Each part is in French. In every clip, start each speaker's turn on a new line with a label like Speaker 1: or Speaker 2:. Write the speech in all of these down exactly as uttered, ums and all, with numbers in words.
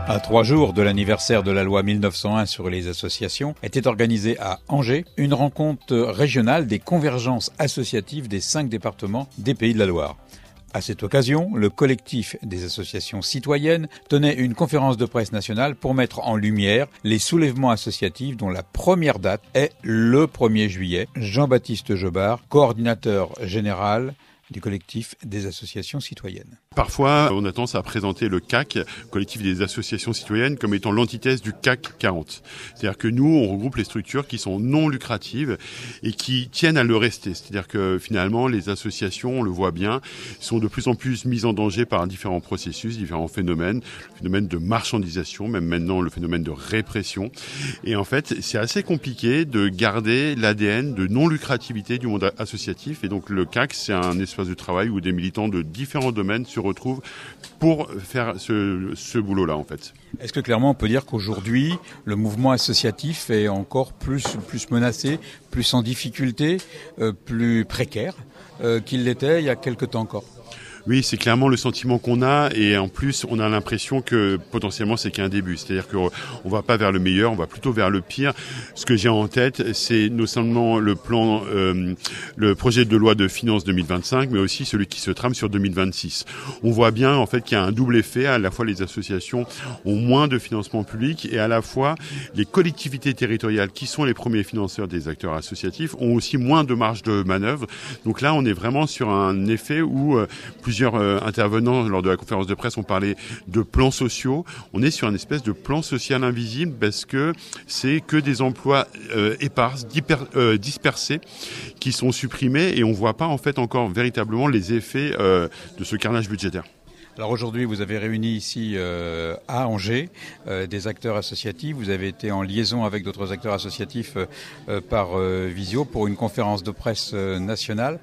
Speaker 1: À trois jours de l'anniversaire de la loi mille neuf cent un sur les associations, était organisée à Angers une rencontre régionale des convergences associatives des cinq départements des Pays de la Loire. À cette occasion, le collectif des associations citoyennes tenait une conférence de presse nationale pour mettre en lumière les soulèvements associatifs dont la première date est le premier juillet. Jean-Baptiste Jobard, coordinateur général du collectif des associations citoyennes.
Speaker 2: Parfois, on a tendance à présenter le C A C, collectif des associations citoyennes, comme étant l'antithèse du C A C quarante. C'est-à-dire que nous, on regroupe les structures qui sont non lucratives et qui tiennent à le rester. C'est-à-dire que finalement, les associations, on le voit bien, sont de plus en plus mises en danger par différents processus, différents phénomènes, le phénomène de marchandisation, même maintenant le phénomène de répression. Et en fait, c'est assez compliqué de garder l'A D N de non-lucrativité du monde associatif. Et donc le C A C, c'est un espace de travail où des militants de différents domaines se retrouvent pour faire ce, ce boulot-là, en fait.
Speaker 1: Est-ce que clairement on peut dire qu'aujourd'hui, le mouvement associatif est encore plus, plus menacé, plus en difficulté, euh, plus précaire euh, qu'il l'était il y a quelque temps encore ?
Speaker 2: Oui, c'est clairement le sentiment qu'on a, et en plus, on a l'impression que potentiellement c'est qu'un début. C'est-à-dire qu'on ne va pas vers le meilleur, on va plutôt vers le pire. Ce que j'ai en tête, c'est non seulement le plan, euh, le projet de loi de finances deux mille vingt-cinq, mais aussi celui qui se trame sur deux mille vingt-six. On voit bien en fait qu'il y a un double effet. À la fois, les associations ont moins de financement public, et à la fois, les collectivités territoriales, qui sont les premiers financeurs des acteurs associatifs, ont aussi moins de marge de manœuvre. Donc là, on est vraiment sur un effet où euh, plusieurs Plusieurs euh, intervenants lors de la conférence de presse ont parlé de plans sociaux. On est sur une espèce de plan social invisible parce que c'est que des emplois euh, épars, diper, euh, dispersés, qui sont supprimés, et on ne voit pas en fait encore véritablement les effets euh, de ce carnage budgétaire.
Speaker 1: Alors aujourd'hui, vous avez réuni ici euh, à Angers euh, des acteurs associatifs. Vous avez été en liaison avec d'autres acteurs associatifs euh, par euh, visio pour une conférence de presse euh, nationale.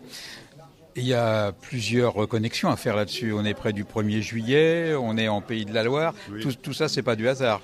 Speaker 1: Il y a plusieurs connexions à faire là-dessus. On est près du premier juillet, on est en Pays de la Loire. Oui. Tout, tout ça, c'est pas du hasard.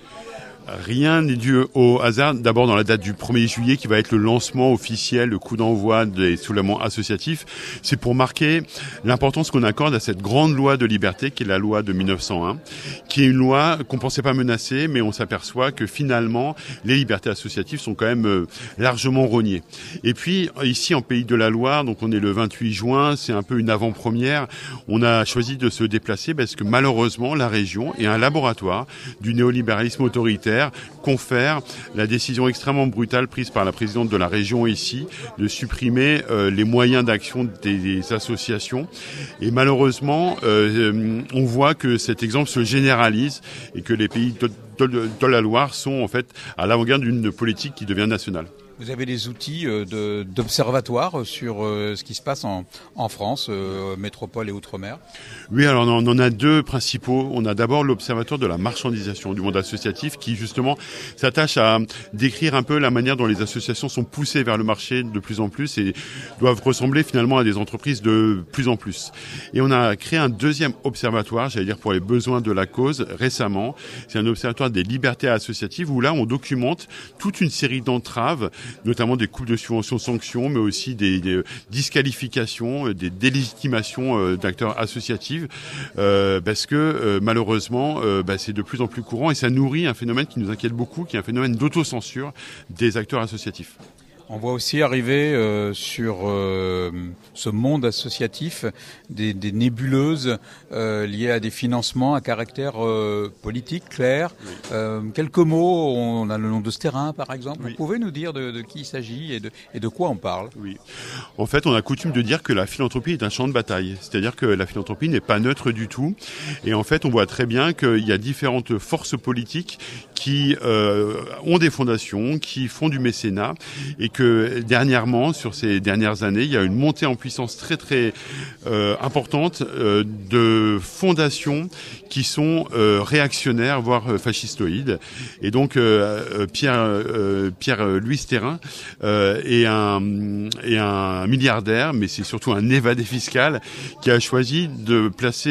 Speaker 2: Rien n'est dû au hasard. D'abord dans la date du premier juillet qui va être le lancement officiel, le coup d'envoi des soulèvements associatifs. C'est pour marquer l'importance qu'on accorde à cette grande loi de liberté qui est la loi de mille neuf cent un, qui est une loi qu'on pensait pas menacée, mais on s'aperçoit que finalement les libertés associatives sont quand même largement rognées. Et puis ici en Pays de la Loire, donc on est le vingt-huit juin, c'est un peu une avant-première. On a choisi de se déplacer parce que malheureusement la région est un laboratoire du néolibéralisme autoritaire, confère la décision extrêmement brutale prise par la présidente de la région ici de supprimer euh, les moyens d'action des, des associations. Et malheureusement, euh, on voit que cet exemple se généralise et que les pays de, de, de la Loire sont en fait à l'avant-garde d'une politique qui devient nationale.
Speaker 1: Vous avez des outils de, d'observatoire sur euh, ce qui se passe en, en France, euh, métropole et outre-mer ?
Speaker 2: Oui, alors on en a deux principaux. On a d'abord l'observatoire de la marchandisation du monde associatif qui justement s'attache à décrire un peu la manière dont les associations sont poussées vers le marché de plus en plus et doivent ressembler finalement à des entreprises de plus en plus. Et on a créé un deuxième observatoire, j'allais dire pour les besoins de la cause, récemment. C'est un observatoire des libertés associatives où là on documente toute une série d'entraves, notamment des coupes de subventions sanctions, mais aussi des, des disqualifications, des délégitimations euh, d'acteurs associatifs, euh, parce que euh, malheureusement, euh, bah, c'est de plus en plus courant et ça nourrit un phénomène qui nous inquiète beaucoup, qui est un phénomène d'autocensure des acteurs associatifs.
Speaker 1: On voit aussi arriver euh, sur euh, ce monde associatif des, des nébuleuses euh, liées à des financements à caractère euh, politique clair. Oui. Euh, quelques mots, on a le nom de Sterrin par exemple. Oui. Vous pouvez nous dire de, de qui il s'agit et de, et de quoi on parle ?
Speaker 2: Oui. En fait, on a coutume de dire que la philanthropie est un champ de bataille. C'est-à-dire que la philanthropie n'est pas neutre du tout. Et en fait, on voit très bien qu'il y a différentes forces politiques qui euh, ont des fondations, qui font du mécénat et que que dernièrement, sur ces dernières années, il y a une montée en puissance très très euh, importante euh, de fondations qui sont euh, réactionnaires, voire euh, fascistoïdes. Et donc euh, Pierre euh, Pierre Louis Sterrin euh, est un est un milliardaire, mais c'est surtout un évadé fiscal qui a choisi de placer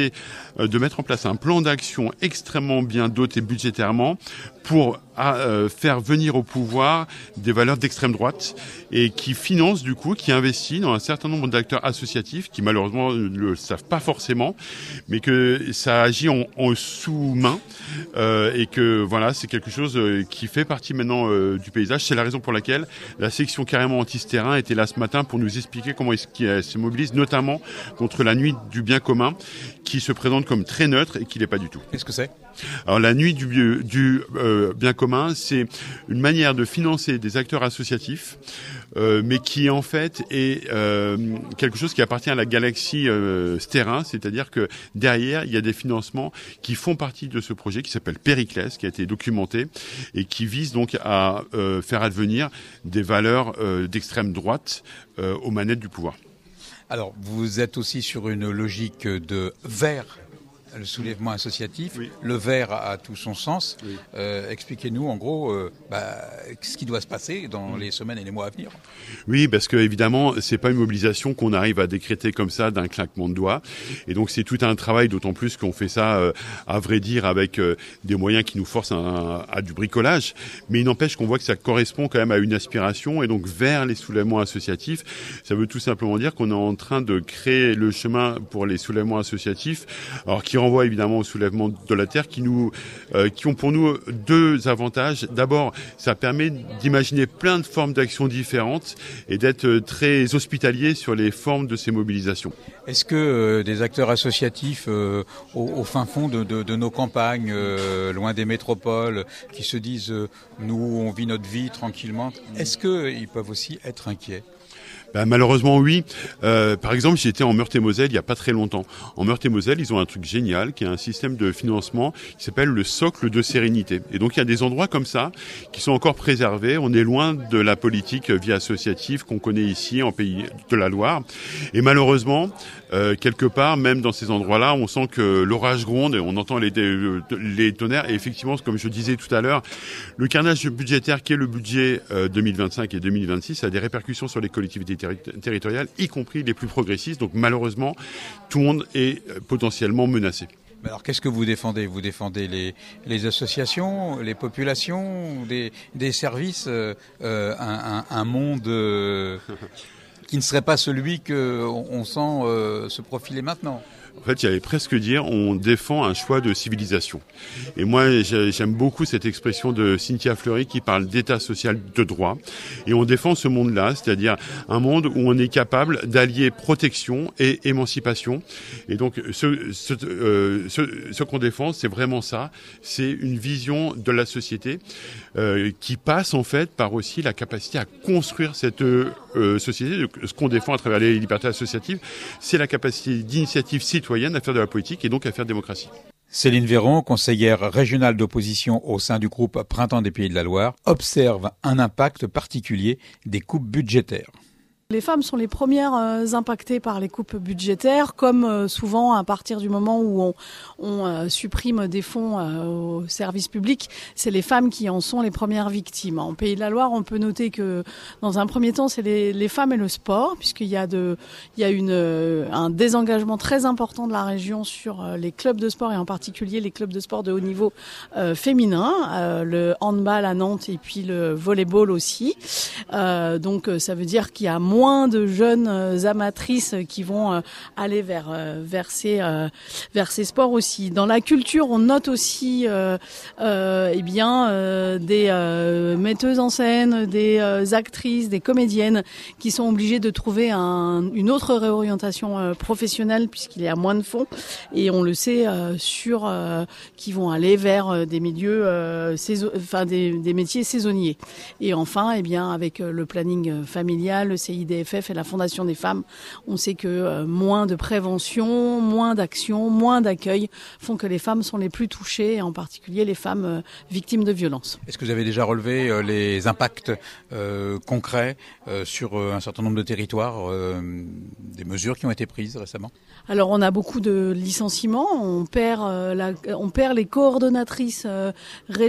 Speaker 2: euh, de mettre en place un plan d'action extrêmement bien doté budgétairement pour à, euh, faire venir au pouvoir des valeurs d'extrême droite et qui finance du coup, qui investit dans un certain nombre d'acteurs associatifs qui malheureusement ne le savent pas forcément, mais que ça agit en, en sous-main euh, et que voilà, c'est quelque chose qui fait partie maintenant euh, du paysage. C'est la raison pour laquelle la section carrément anti-terrain était là ce matin pour nous expliquer comment elle se mobilise, notamment contre la nuit du bien commun, qui se présente comme très neutre et qui l'est pas du tout.
Speaker 1: Qu'est-ce que c'est ?
Speaker 2: Alors la nuit du, du euh, bien commun, c'est une manière de financer des acteurs associatifs, euh, mais qui en fait est euh, quelque chose qui appartient à la galaxie euh, Sterrin, c'est-à-dire que derrière il y a des financements qui font partie de ce projet qui s'appelle Périclès, qui a été documenté et qui vise donc à euh, faire advenir des valeurs euh, d'extrême droite euh, aux manettes du pouvoir.
Speaker 1: Alors vous êtes aussi sur une logique de vert. Le soulèvement associatif, oui. Le vert a, a tout son sens. Oui. Euh, expliquez-nous en gros euh, bah, ce qui doit se passer dans les semaines et les mois à venir.
Speaker 2: Oui, parce que évidemment, c'est pas une mobilisation qu'on arrive à décréter comme ça d'un claquement de doigts. Et donc c'est tout un travail, d'autant plus qu'on fait ça, euh, à vrai dire, avec euh, des moyens qui nous forcent à, à du bricolage. Mais il n'empêche qu'on voit que ça correspond quand même à une aspiration. Et donc vers les soulèvements associatifs, ça veut tout simplement dire qu'on est en train de créer le chemin pour les soulèvements associatifs, alors qui renvoie évidemment au soulèvement de la terre, qui nous, euh, qui ont pour nous deux avantages. D'abord, ça permet d'imaginer plein de formes d'actions différentes et d'être très hospitalier sur les formes de ces mobilisations.
Speaker 1: Est-ce que euh, des acteurs associatifs euh, au, au fin fond de, de, de nos campagnes, euh, loin des métropoles, qui se disent euh, nous on vit notre vie tranquillement, est-ce qu'ils peuvent aussi être inquiets ?
Speaker 2: Ben, malheureusement oui. Euh, par exemple, j'étais en Meurthe-et-Moselle il y a pas très longtemps. En Meurthe-et-Moselle, ils ont un truc génial qui est un système de financement qui s'appelle le socle de sérénité. Et donc il y a des endroits comme ça qui sont encore préservés. On est loin de la politique vie associative qu'on connaît ici en Pays de la Loire. Et malheureusement, euh, quelque part, même dans ces endroits-là, on sent que l'orage gronde et on entend les, les tonnerres. Et effectivement, comme je disais tout à l'heure, le carnage budgétaire qui est le budget euh, deux mille vingt-cinq et deux mille vingt-six a des répercussions sur les collectivités territoriales, y compris les plus progressistes. Donc malheureusement, tout le monde est potentiellement menacé.
Speaker 1: Alors qu'est-ce que vous défendez ? Vous défendez les, les associations, les populations, des, des services, euh, un, un, un monde euh, qui ne serait pas celui qu'on sent euh, se profiler maintenant ?
Speaker 2: En fait, il y avait presque dire, on défend un choix de civilisation. Et moi, j'aime beaucoup cette expression de Cynthia Fleury qui parle d'état social de droit. Et on défend ce monde-là, c'est-à-dire un monde où on est capable d'allier protection et émancipation. Et donc, ce, ce, euh, ce, ce qu'on défend, c'est vraiment ça. C'est une vision de la société euh, qui passe en fait par aussi la capacité à construire cette euh, société. Ce qu'on défend à travers les libertés associatives, c'est la capacité d'initiative citoyenne à faire de la politique et donc à faire démocratie.
Speaker 1: Céline Véron, conseillère régionale d'opposition au sein du groupe Printemps des Pays de la Loire, observe un impact particulier des coupes budgétaires.
Speaker 3: Les femmes sont les premières euh, impactées par les coupes budgétaires, comme euh, souvent à partir du moment où on, on euh, supprime des fonds euh, au service public, c'est les femmes qui en sont les premières victimes. En Pays de la Loire, on peut noter que dans un premier temps, c'est les, les femmes et le sport, puisqu'il y a, de, il y a une, euh, un désengagement très important de la région sur euh, les clubs de sport et en particulier les clubs de sport de haut niveau euh, féminin, euh, le handball à Nantes et puis le volleyball aussi. Euh, donc ça veut dire qu'il y a moins moins de jeunes amatrices qui vont aller vers vers ces vers ces sports aussi. Dans la culture, on note aussi euh, euh, eh bien euh, des euh, metteuses en scène, des euh, actrices, des comédiennes qui sont obligées de trouver un, une autre réorientation euh, professionnelle puisqu'il y a moins de fonds et on le sait euh, sur euh, qui vont aller vers euh, des milieux euh, saison, enfin des, des métiers saisonniers. Et enfin, eh bien avec le planning familial, le C I D F F et la Fondation des femmes, on sait que euh, moins de prévention, moins d'action, moins d'accueil font que les femmes sont les plus touchées, et en particulier les femmes euh, victimes de violences.
Speaker 1: Est-ce que vous avez déjà relevé euh, les impacts euh, concrets euh, sur euh, un certain nombre de territoires, euh, des mesures qui ont été prises récemment ?
Speaker 3: Alors on a beaucoup de licenciements, on perd, euh, la, on perd les coordonnatrices euh,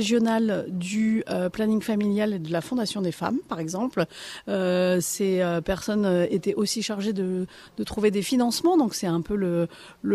Speaker 3: régionales du euh, planning familial et de la Fondation des femmes, par exemple. Euh, ces euh, personnes étaient aussi chargées de, de trouver des financements. Donc c'est un peu le, le,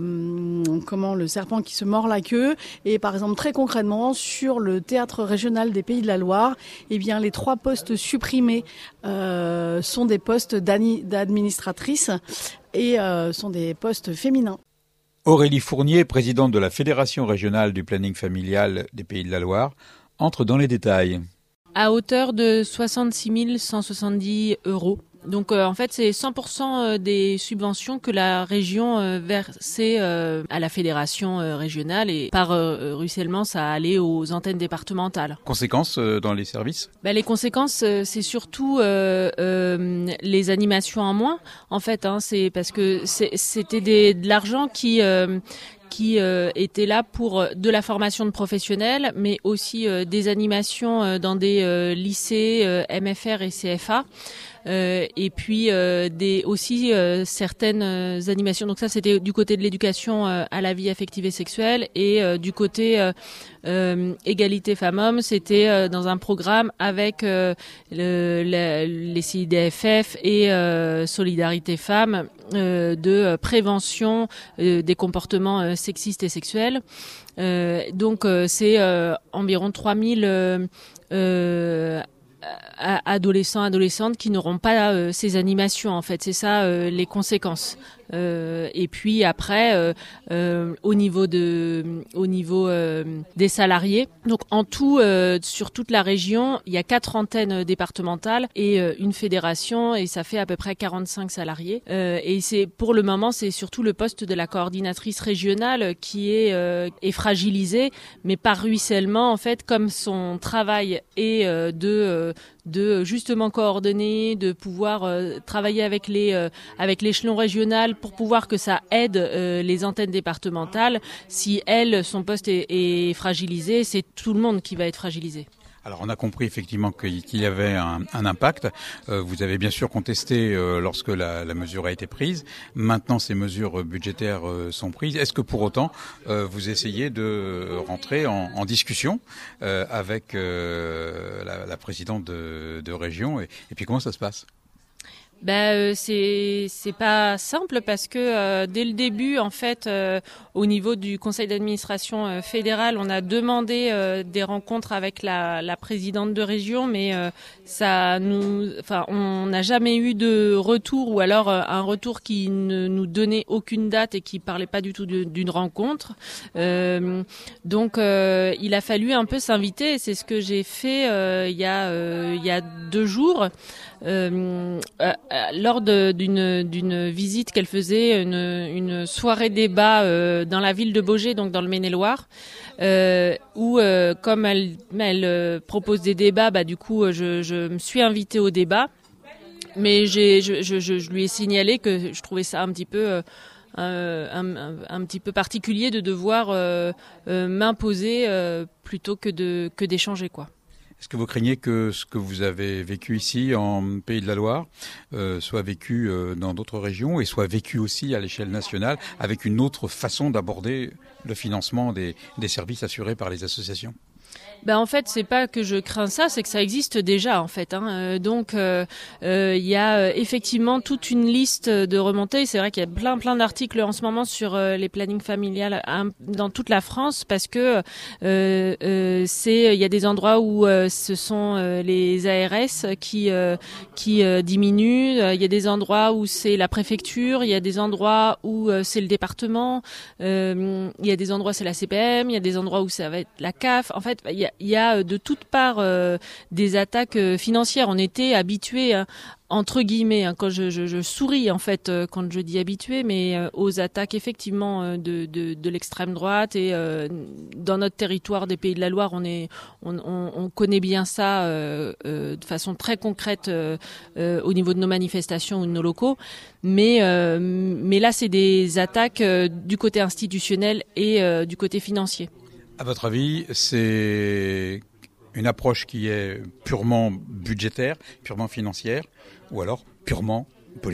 Speaker 3: euh, comment, le serpent qui se mord la queue. Et par exemple, très concrètement, sur le théâtre régional des Pays de la Loire, eh bien, les trois postes supprimés euh, sont des postes d'administratrices et euh, sont des postes féminins.
Speaker 1: Aurélie Fournier, présidente de la Fédération régionale du planning familial des Pays de la Loire, entre dans les détails.
Speaker 4: À hauteur de soixante-six mille cent soixante-dix euros. Donc euh, en fait, c'est cent pour cent des subventions que la région euh, versait euh, à la fédération euh, régionale et par euh, ruissellement, ça allait aux antennes départementales.
Speaker 1: Conséquences euh, dans les services ?
Speaker 4: Ben, les conséquences, euh, c'est surtout euh, euh, les animations en moins. En fait, hein, c'est parce que c'est, c'était des, de l'argent qui euh, qui euh, était là pour de la formation de professionnels, mais aussi euh, des animations euh, dans des euh, lycées euh, M F R et C F A. Euh, et puis euh, des aussi euh, certaines euh, animations. Donc ça, c'était du côté de l'éducation euh, à la vie affective et sexuelle, et euh, du côté euh, euh, égalité femmes-hommes, c'était euh, dans un programme avec euh, le, le, les C I D F F et euh, Solidarité Femmes euh, de prévention euh, des comportements euh, sexistes et sexuels. Euh, donc euh, c'est euh, environ trois mille euh, euh, adolescents, adolescentes qui n'auront pas euh, ces animations, en fait. C'est ça euh, les conséquences. Euh, et puis après, euh, euh, au niveau de, au niveau euh, des salariés. Donc en tout, euh, sur toute la région, il y a quatre antennes départementales et euh, une fédération, et ça fait à peu près quarante-cinq salariés. Euh, et c'est pour le moment, c'est surtout le poste de la coordinatrice régionale qui est, euh, est fragilisé, mais par ruissellement, en fait, comme son travail est euh, de euh, de justement coordonner, de pouvoir euh, travailler avec les euh, avec l'échelon régional pour pouvoir que ça aide euh, les antennes départementales. Si elle, son poste est, est fragilisé, c'est tout le monde qui va être fragilisé.
Speaker 1: Alors on a compris effectivement qu'il y avait un, un impact. Euh, vous avez bien sûr contesté euh, lorsque la, la mesure a été prise. Maintenant ces mesures budgétaires euh, sont prises. Est-ce que pour autant euh, vous essayez de rentrer en, en discussion euh, avec euh, la, la présidente de, de région et, et puis comment ça se passe ?
Speaker 4: Ben euh, c'est c'est pas simple parce que euh, dès le début, en fait, euh, au niveau du conseil d'administration euh, fédéral, on a demandé euh, des rencontres avec la, la présidente de région, mais euh, ça nous, enfin, on n'a jamais eu de retour, ou alors euh, un retour qui ne nous donnait aucune date et qui parlait pas du tout de, d'une rencontre. Euh, donc, euh, il a fallu un peu s'inviter. Et c'est ce que j'ai fait euh, il y a euh, il y a deux jours. Euh, euh, lors de, d'une, d'une visite qu'elle faisait, une, une soirée débat euh, dans la ville de Baugé, donc dans le Maine-et-Loire, euh, où euh, comme elle, elle euh, propose des débats, bah du coup je, je me suis invitée au débat, mais j'ai, je, je, je lui ai signalé que je trouvais ça un petit peu euh, un, un, un petit peu particulier de devoir euh, euh, m'imposer euh, plutôt que de que d'échanger, quoi.
Speaker 1: Est-ce que vous craignez que ce que vous avez vécu ici en Pays de la Loire euh, soit vécu euh, dans d'autres régions et soit vécu aussi à l'échelle nationale avec une autre façon d'aborder le financement des, des services assurés par les associations ?
Speaker 4: Ben en fait, c'est pas que je crains ça, c'est que ça existe déjà en fait. Hein. Euh, donc, il euh, euh, y a euh, effectivement toute une liste de remontées. C'est vrai qu'il y a plein plein d'articles en ce moment sur euh, les plannings familiales hein, dans toute la France, parce que euh, euh, c'est il y a des endroits où euh, ce sont euh, les A R S qui euh, qui euh, diminuent. Il y a des endroits où c'est la préfecture. Il y a des endroits où euh, c'est le département. Euh, il y a des endroits où c'est la C P M. Il y a des endroits où ça va être la C A F. En fait, il y a Il y a de toutes parts euh, des attaques euh, financières. On était habitués, hein, entre guillemets, hein, quand je, je, je souris en fait euh, quand je dis habitués, mais euh, aux attaques effectivement euh, de, de, de l'extrême droite. Et euh, dans notre territoire des Pays de la Loire, on est, on, on, on connaît bien ça euh, euh, de façon très concrète euh, euh, au niveau de nos manifestations ou de nos locaux. Mais, euh, mais là, c'est des attaques euh, du côté institutionnel et euh, du côté financier.
Speaker 1: À votre avis, c'est une approche qui est purement budgétaire, purement financière, ou alors purement politique ?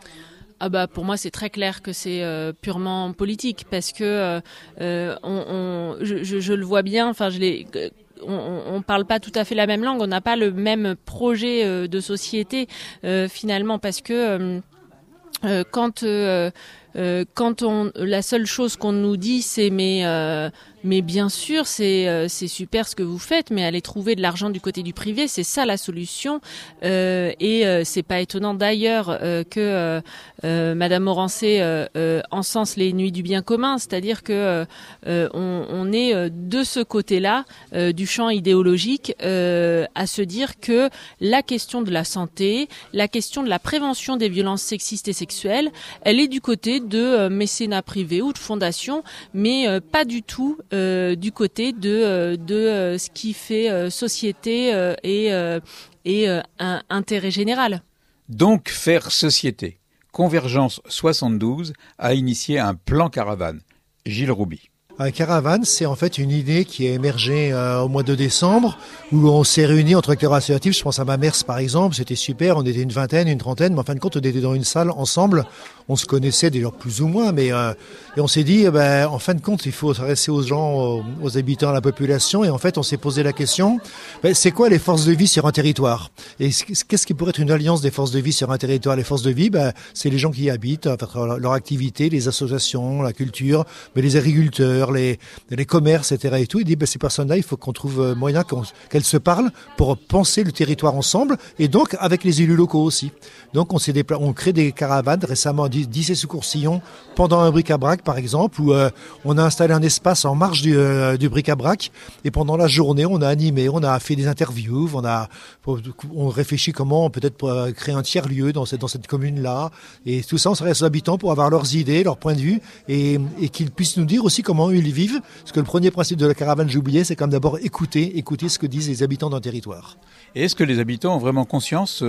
Speaker 4: Ah bah pour moi c'est très clair que c'est euh, purement politique, parce que euh, on, on, je, je, je le vois bien. Enfin je l'ai on, on parle pas tout à fait la même langue, on n'a pas le même projet euh, de société euh, finalement, parce que euh, euh, quand euh, euh, quand on, la seule chose qu'on nous dit, c'est mais euh, mais bien sûr, c'est euh, c'est super ce que vous faites, mais allez trouver de l'argent du côté du privé, c'est ça la solution. Euh, et euh, c'est pas étonnant d'ailleurs euh, que euh, euh, Madame Morancé euh, euh, encense les nuits du bien commun, c'est-à-dire que euh, on, on est de ce côté-là euh, du champ idéologique euh, à se dire que la question de la santé, la question de la prévention des violences sexistes et sexuelles, elle est du côté de euh, mécénat privé ou de fondation, mais euh, pas du tout Euh, du côté de, euh, de euh, ce qui fait euh, société euh, et, euh, et euh, un intérêt général.
Speaker 1: Donc faire société. Convergence soixante-douze a initié un plan caravane. Gilles Rouby.
Speaker 5: Un caravane, c'est en fait une idée qui est émergée euh, au mois de décembre, où on s'est réunis entre acteurs associatifs. Je pense à Mamers par exemple, c'était super, on était une vingtaine, une trentaine, mais en fin de compte on était dans une salle ensemble, on se connaissait déjà plus ou moins, mais euh, et on s'est dit, eh ben, en fin de compte il faut s'adresser aux gens, aux, aux habitants, à la population, et en fait on s'est posé la question, ben, c'est quoi les forces de vie sur un territoire? Et qu'est-ce qui pourrait être une alliance des forces de vie sur un territoire? Les forces de vie, ben, c'est les gens qui y habitent, enfin, leur activité, les associations, la culture, mais les agriculteurs, les, les commerces, et cetera et tout. Il dit, ben, ces personnes-là, il faut qu'on trouve moyen qu'on, qu'elles se parlent pour penser le territoire ensemble, et donc avec les élus locaux aussi. Donc on s'est dépla- on crée des caravanes, récemment dix et sous Courcillon, pendant un bric-à-brac par exemple, où euh, on a installé un espace en marge du, euh, du bric-à-brac, et pendant la journée on a animé, on a fait des interviews, on a on réfléchit comment peut-être pour créer un tiers-lieu dans cette, dans cette commune-là, et tout ça on s'adresse aux habitants pour avoir leurs idées, leurs points de vue, et, et qu'ils puissent nous dire aussi comment ils vivent, parce que le premier principe de la caravane, j'ai oublié, c'est quand même d'abord écouter, écouter ce que disent les habitants d'un territoire.
Speaker 1: Et est-ce que les habitants ont vraiment conscience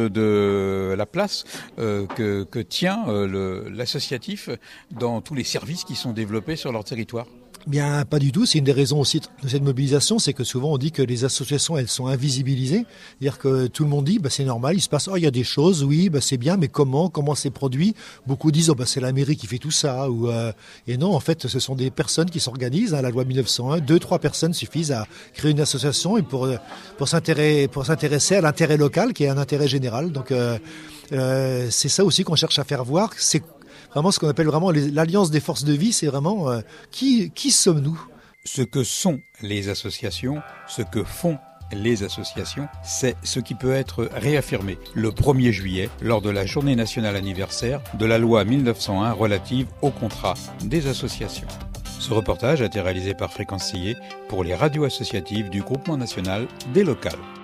Speaker 1: de la place euh, que, que tient euh, le, l'associatif dans tous les services qui sont développés sur leur territoire ?
Speaker 5: Bien, pas du tout. C'est une des raisons aussi de cette mobilisation, c'est que souvent on dit que les associations, elles sont invisibilisées. C'est-à-dire que tout le monde dit, bah, c'est normal, il se passe, oh, il y a des choses, oui, bah, c'est bien, mais comment, comment c'est produit? Beaucoup disent, oh, bah, c'est la mairie qui fait tout ça, ou, euh, et non, en fait, ce sont des personnes qui s'organisent, hein, la loi mille neuf cent un, deux, trois personnes suffisent à créer une association et pour, pour s'intéresser, pour s'intéresser à l'intérêt local, qui est un intérêt général. Donc, euh, euh, c'est ça aussi qu'on cherche à faire voir, c'est vraiment ce qu'on appelle vraiment les, l'alliance des forces de vie, c'est vraiment euh, qui, qui sommes-nous?
Speaker 1: Ce que sont les associations, ce que font les associations, c'est ce qui peut être réaffirmé le premier juillet lors de la journée nationale anniversaire de la loi mille neuf cent un relative au contrat des associations. Ce reportage a été réalisé par Fréquence Sillé pour les radios associatives du Groupement national des locales.